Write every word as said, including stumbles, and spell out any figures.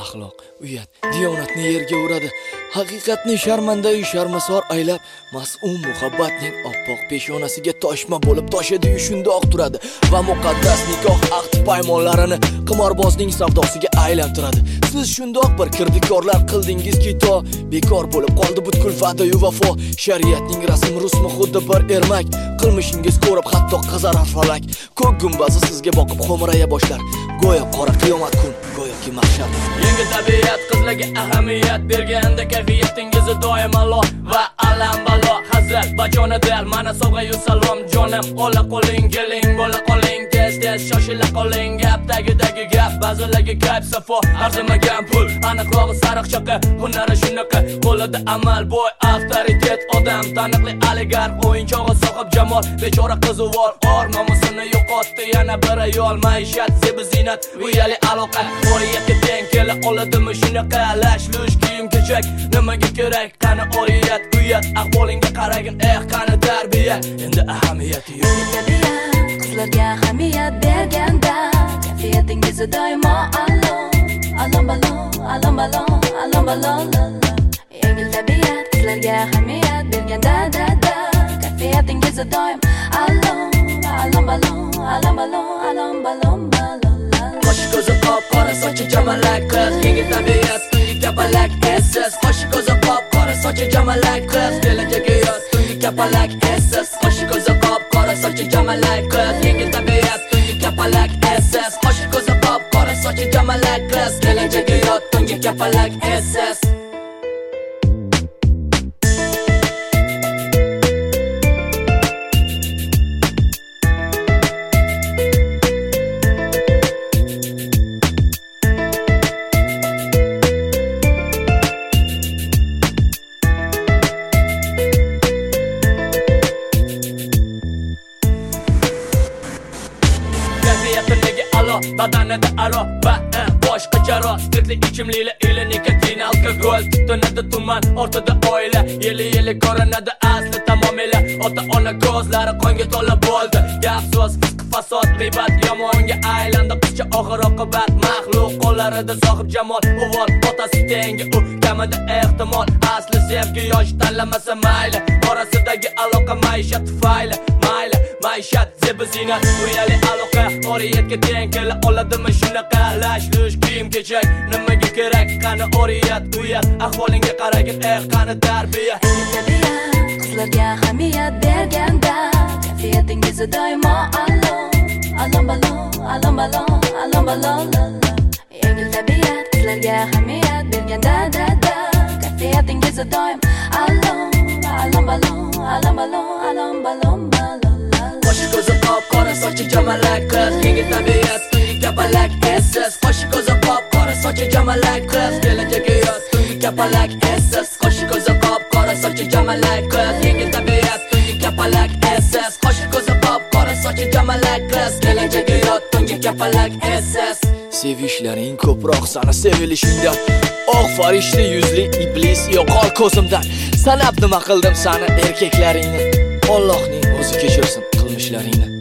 axloq, uyat, diyonatni yerga uradi. Haqiqatni sharmanda-yu sharmasor aylab, mas'um muhabbatning oppoq peshonasiga toshma bo'lib toshadi-yu shundoq turadi va muqaddas nikoh ahd paymonlarini qimorbozning savdosiga aylantiradi. Siz shundoq bir kirdikorlar qildingizki, to bekor bo'lib qoldi butkul va'da-yu vafo. Shariatning rasm rusmi xuddi bir ermak, qilmishingiz ko'rib hatto qazarar falak. Ko'k gumbazi sizga boqib xo'miraya boshlar, go'yo qora qiyomat kun, go'yoki mahshar. Yangi tabiat qizlarga ahamiyat berganda kayfiyatingiz doim alo va alam balo. Hazrat bachona der mana sovg'a-yu salom jonim. Ola qo'ling, keling, bo'la qoling, tez tez shoshila qoling. Gap tagidagi gap, ba'zilarga kayf safo, arzimagan pul, aniqrog'i sariq chaqa, hunari shunaqa. Qo'lida amal boy, avtoritet odam, taniqli oligarx, o'yinchog'i sohib jamol, bechora qizuvor, or nomusini yo'qotdi yana bir ayol. Maishat, zebi zinat, uyali aloqa, oriyatga teng kela oladimi shunaqa? Lash lush kiyim kechak, nimaga kerak? Qani oriyat, uyat, ahvolingga qaragin, eh qani tarbiya. Endi ahamiyati yo'q. Qizlarga ahamiyat berganda kayfiyatingiz doimo alo, alom balon, alom balon, alom balon. Yangi tabiat qizlarga ahamiyat berganda da da kayfiyatingiz doim alo, alom balon, alom balon, alom balon balon. Qo'shi ko'zi qop, qora sochi jamalak qiz. Yangi tabiat tungi kapalak essiz. Qo'shi ko'zi qop, qora sochi jamalak qiz. Kelajagi yoz tungi kapalak essiz. Qo'shi ko'zi qop, qora sochi jamalak qiz. Yangi tabiat tungi kapalak essiz. Qo'shi ko'zi qop, qora sochi jamalak qiz. Kelajagi yoz tungi kapalak essiz. Badanida aro va boshqa jaro, spirtli ichimlikli ili nikotin, alkogol, tutunadi tuman, ortida oila, yeli-yeli ko'rinadi asli tamomila. Ota-ona ko'zlari qonga to'la bo'ldi, gap so'z, fisq fasod, g'iybat yomonga aylandi. Qizcha oxir oqibat maxluq qo'llarida sohib jamol, uvol otasi tengi u kamida ehtimol. Asli sevgi yosh tanlamasa mayli, orasidagi aloqa maishat tufayli, mayli maishat zebi zinat, uyali aloqa, oriyatga teng kela oladimi shunaqa? Lash lush kiyim kechak, nimaga kerak? Qani oriyat, uyat, ahvolingga qaragin, eh qani tarbiya. Qizlarga ahamiyat berganda kayfiyatingiz doimo alo, alom balon, alom balon, alom balon. Yangi tabiat qizlarga ahamiyat berganda da da kayfiyatingiz doim alo, alom balon, alom balon, alom balon balon. Qo'shi ko'zi qop, qora sochi jamalak qiz. Yangi tabiat tungi kapalak essiz. Qo'shi ko'zi qop, qora sochi jamalak qiz. Kelajagi yoz tungi kapalak essiz. Qo'shi ko'zi qop, qora sochi jamalak qiz. Yangi tabiat tungi kapalak essiz. Qo'shi ko'zi qop, qora sochi jamalak qiz. Kelajagi yoz tungi kapalak essiz. Sevishlaring ko'proq sana sevilishingdan, oq farishta yuzli iblis yo'qol ko'zimdan. Sanab nima qildim sani erkaklaringni, Allohning o'zi kechirsin qilmishlaringni.